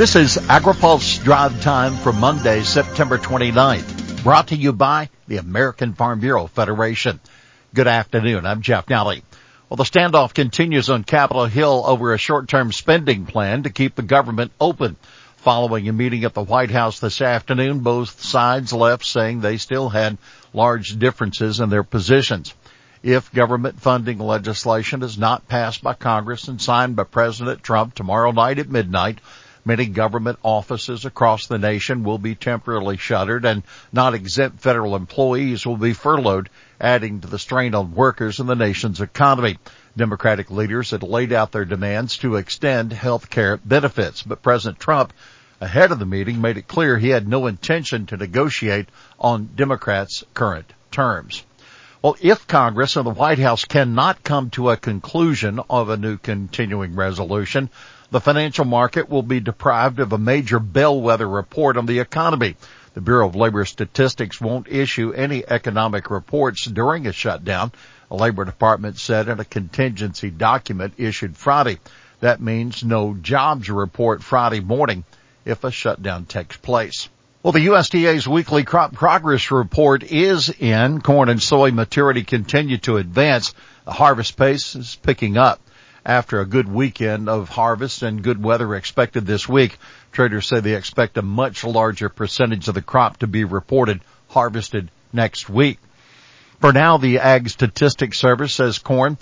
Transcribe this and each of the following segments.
This is AgriPulse Drive Time for Monday, September 29th, brought to you by the American Farm Bureau Federation. Good afternoon. I'm Jeff Nally. Well, the standoff continues on Capitol Hill over a short-term spending plan to keep the government open. Following a meeting at the White House this afternoon, both sides left saying they still had large differences in their positions. If government funding legislation is not passed by Congress and signed by President Trump tomorrow night at midnight, many government offices across the nation will be temporarily shuttered and non-exempt federal employees will be furloughed, adding to the strain on workers and the nation's economy. Democratic leaders had laid out their demands to extend health care benefits, but President Trump, ahead of the meeting, made it clear he had no intention to negotiate on Democrats' current terms. Well, if Congress and the White House cannot come to a conclusion of a new continuing resolution, the financial market will be deprived of a major bellwether report on the economy. The Bureau of Labor Statistics won't issue any economic reports during a shutdown, the Labor Department said in a contingency document issued Friday. That means no jobs report Friday morning if a shutdown takes place. Well, the USDA's weekly crop progress report is in. Corn and soy maturity continue to advance. The harvest pace is picking up. After a good weekend of harvest and good weather expected this week, traders say they expect a much larger percentage of the crop to be reported harvested next week. For now, the Ag Statistics Service says corn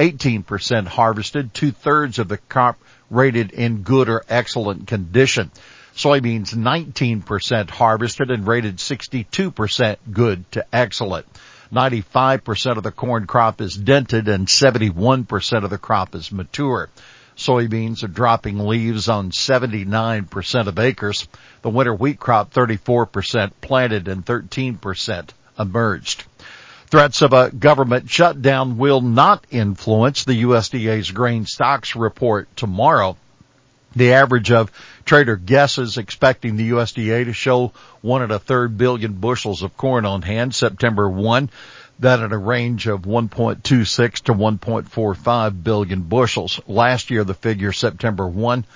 18% harvested, 2/3 of the crop rated in good or excellent condition. Soybeans 19% harvested and rated 62% good to excellent. 95% of the corn crop is dented and 71% of the crop is mature. Soybeans are dropping leaves on 79% of acres. The winter wheat crop 34% planted and 13% emerged. Threats of a government shutdown will not influence the USDA's grain stocks report tomorrow. The average of trader guesses expecting the USDA to show 1 1/3 billion bushels of corn on hand September 1, that at a range of 1.26 to 1.45 billion bushels. Last year, the figure September 1,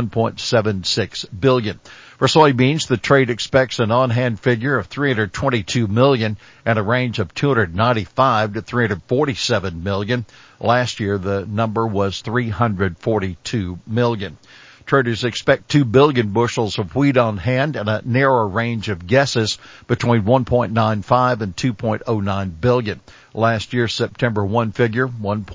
1.76 billion. For soybeans, the trade expects an on-hand figure of 322 million and a range of 295 to 347 million. Last year, the number was 342 million. Traders expect 2 billion bushels of wheat on hand and a narrower range of guesses between 1.95 and 2.09 billion. Last year's September 1 figure,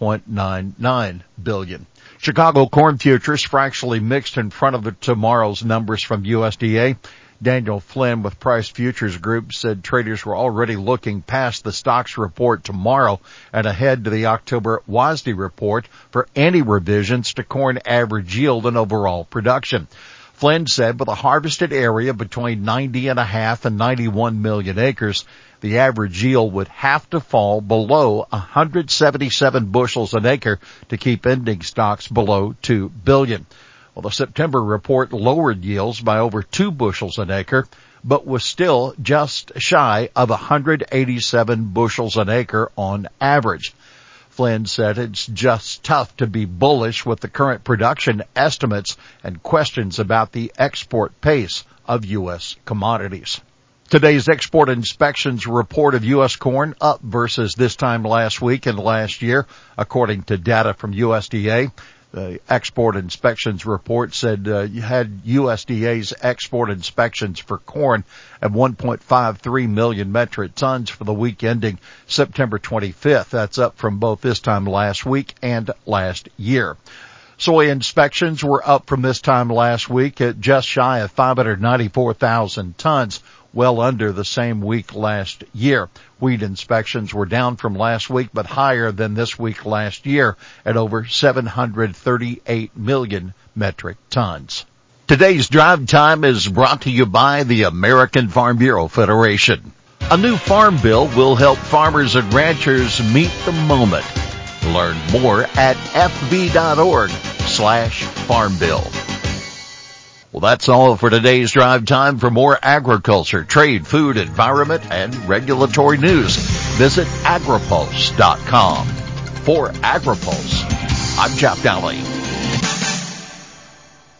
1.99 billion. Chicago corn futures fractionally mixed in front of tomorrow's numbers from USDA. Daniel Flynn with Price Futures Group said traders were already looking past the stocks report tomorrow and ahead to the October WASDE report for any revisions to corn average yield and overall production. Flynn said with a harvested area between 90.5 and 91 million acres, the average yield would have to fall below 177 bushels an acre to keep ending stocks below 2 billion. Well, the September report lowered yields by over 2 bushels an acre, but was still just shy of 187 bushels an acre on average. Flynn said it's just tough to be bullish with the current production estimates and questions about the export pace of U.S. commodities. Today's export inspections report of U.S. corn up versus this time last week and last year, according to data from USDA. The export inspections report said you had USDA's export inspections for corn at 1.53 million metric tons for the week ending September 25th. That's up from both this time last week and last year. Soy inspections were up from this time last week at just shy of 594,000 tons, well under the same week last year. Wheat inspections were down from last week, but higher than this week last year at over 738 million metric tons. Today's Drive Time is brought to you by the American Farm Bureau Federation. A new farm bill will help farmers and ranchers meet the moment. Learn more at fb.org/farm bill. Well, that's all for today's Drive Time. For more agriculture, trade, food, environment, and regulatory news, visit agripulse.com. For AgriPulse, I'm Jeff Nally.